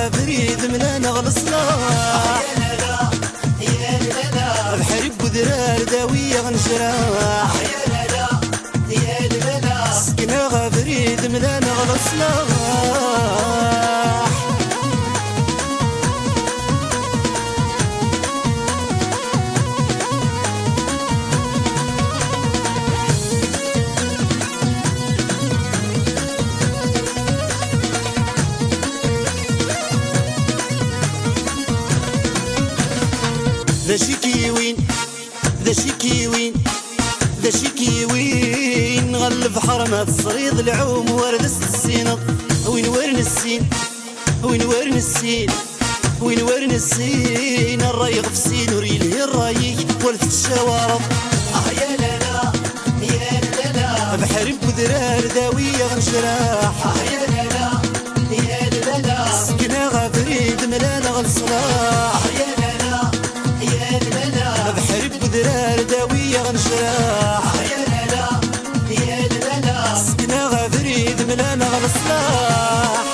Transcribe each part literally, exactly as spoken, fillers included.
غافريد ملانا غلصلاح يا لالا بحرب ودرار داوية غنجراح يا لالا يا لالا سكنة غافريد ملانا غلصلاح ذا شكيوين ذا شكيوين ذا شكيوين غلب حرمات الصريض العوم ورد السينط وين ورن السين وين ورن السين وين ورن السين الرايق في السين وريله الرايق ولد الشوارب يا لالا يا لالا بحرب ودرار داوية غنشراح يا لالا يا لالا سكنة غافريد ملانا غلصلاح يا لالا يا لالا بحرب ودرار داوية غنشراح يا لالا يا لالا سكنة غافريد ملانا غلصلاح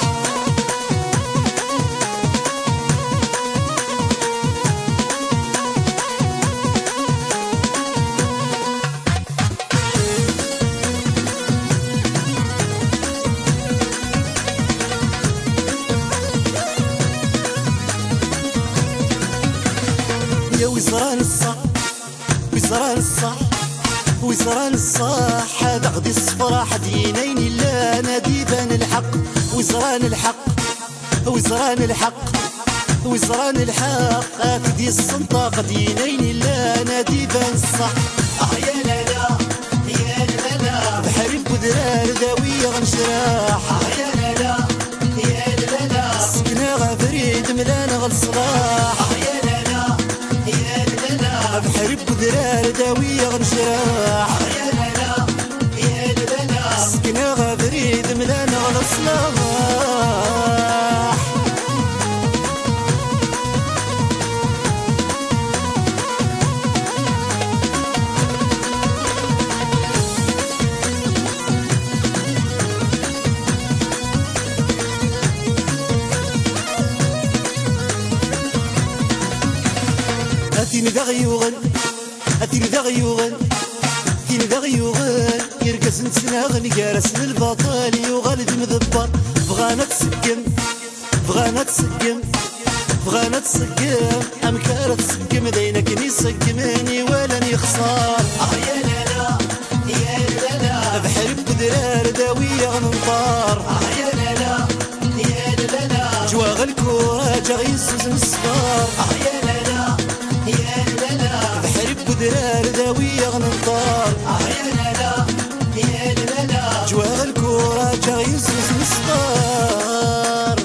يا وزران الصح وزران الصح وزران الصح هذا غدي الصفرا حدينين لا نادي بان الحق وزران الحق وزران الحق وزران الحق اكدي السنطة دينين لا نادي بان الصح يا لالا يا لالا بحرب ودرار داوية غنشراح يا لالا يا لالا سكنة غافريد ملانا غلصلاح يا لالا يا لالا بحرب ودرار داوية غنشراح يا لالا يا لالا سكنة غافريد ملانا غلصلاح أتيني ذا غيوغن أتيني ذا غيوغن أتيني ذا غيوغن يرقص نتسناغن جارس للبطال يغالد مذبر بغانا تسقم بغانا تسقم بغانا تسقم أمكارة تسقم دينك نسقمني ولن يخسر يا لالا يا لالا بحرب ودرار داوية غنطار يا لالا يا لالا جواغ الكورة جا غيسوس مصفار يا لالا يا لالا بحرب ودرار داوية غنطار يا لالا يا لالا جواغ الكورة جا غيسوس مصفار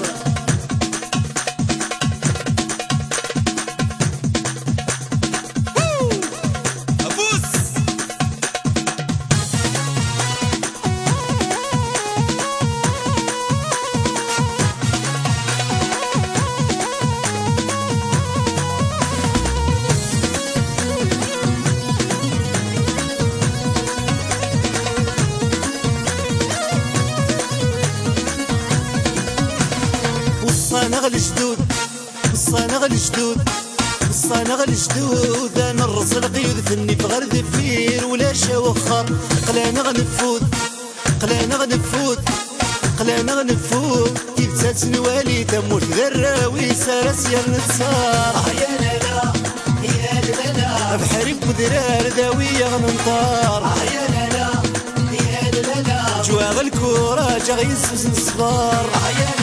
الصانغ الجدود الصانغ الجدود الصانغ الجدود انا الرسل قيود ثني في غرد فير ولا شوخر قلانا غنفوت قلانا غنفوت قلانا غنفوت كيف تاتنوالي تموت ذراوي سارس يا نتصار يا لالا يا لالا بحرب ودرار داوية غننطار يا لالا يا لالا جواغ الكورة جا غيسوس نصفار يا